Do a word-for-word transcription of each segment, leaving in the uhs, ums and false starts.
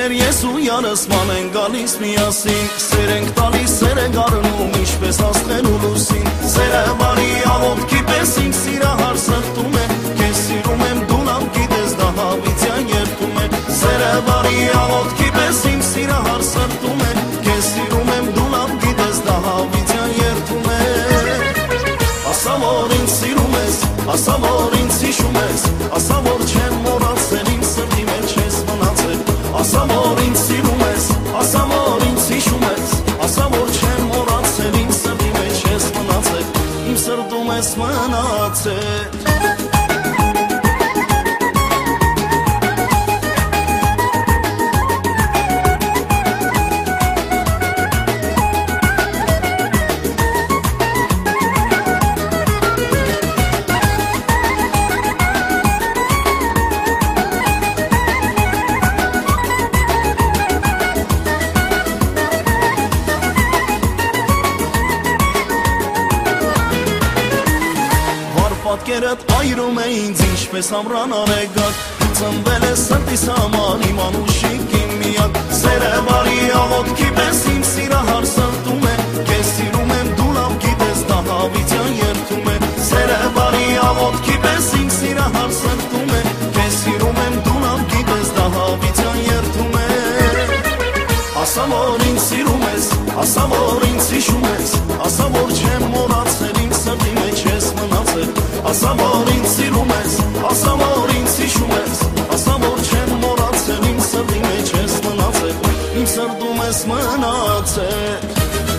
Սիրուհիներ ես ու յանսման են գալիս միասին, Սեր ենք տալիս, սեր ենք արնում, ինչպես աստղեր ու լուսին, Սերը բարի աղոտքի պես ինձ սիրահար սրտում է, Քեզ սիրում եմ դու լավ գիտես դա հավիտյան երդում է, Սերը բարի աղոտքի պես ինձ սիրահար սրտում է, Քեզ սիրում եմ դու լավ գիտես դա հավիտյան երդում է, Ասա որ ինձ սիրում ես, ասա որ ինձ հիշում ես, ասա որ չեմ մոռացել ինձ սրտի մեջ ես մնացել, ասա որ ինձ սիրում ես, ասա որ ինձ հիշում ես, ասա որ չեմ մոռացել ինձ սրտի մեջ ես մնացել, իմ սրտում ես մնացել Պատկերդ այրում է ինձ ինչպես ամռան արեգակ, Ծնվել է սրտիս համար իմ անուշիկ իմ միակ, Սերը բարի աղոտքի պես ինձ սիրահար սրտում է, Քեզ սիրում եմ դու լավ գիտես դա հավիտյան երդում է, Սերը բարի աղոտքի պես ինձ սիրահար սրտում է, Քեզ սիրում եմ դու լավ գիտես դա հավիտյան երդում է, Ասա որ ինձ սիրում ես, ասա որ ինձ հիշում ես, ասա որ չեմ մոռացել ինձ սրտի մեջ ես մնացել, Ասա որ ինձ սիրում ես, ասա որ ինձ հիշում ես, ասա որ չեմ մոռացել ինձ սրտի մեջ ես մնացել, իմ սրտում ես մնացել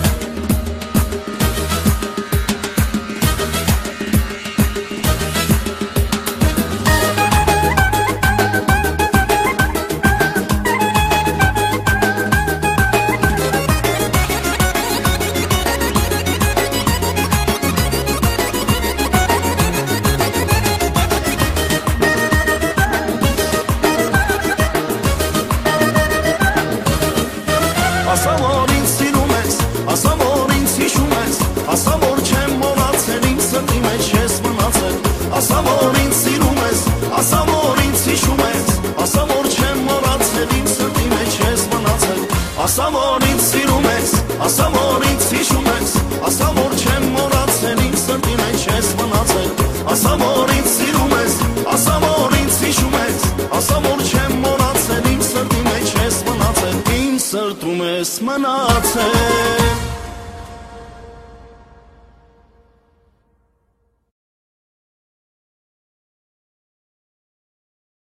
Ասա որ ինձ սիրում ես, ասա որ ինձ հիշում ես, ասա որ չեմ մոռացել ինձ սրտի մեջ ես մնացել, ասա որ ինձ սիրում ես, ասա որ ինձ հիշում ես, ասա որ չեմ մոռացել ինձ սրտի մեջ ես մնացել, ասա որ ինձ սիրում ես, ասա որ ինձ հիշում ես, ասա որ չեմ մոռացել ինձ սրտի մեջ ես մնացել, ասա որ ինձ սիրում ես, ասա որ ինձ հիշում ես, ասա որ չեմ մոռացել ինձ սրտի մեջ ես մնացել, Սրտում ես մնացել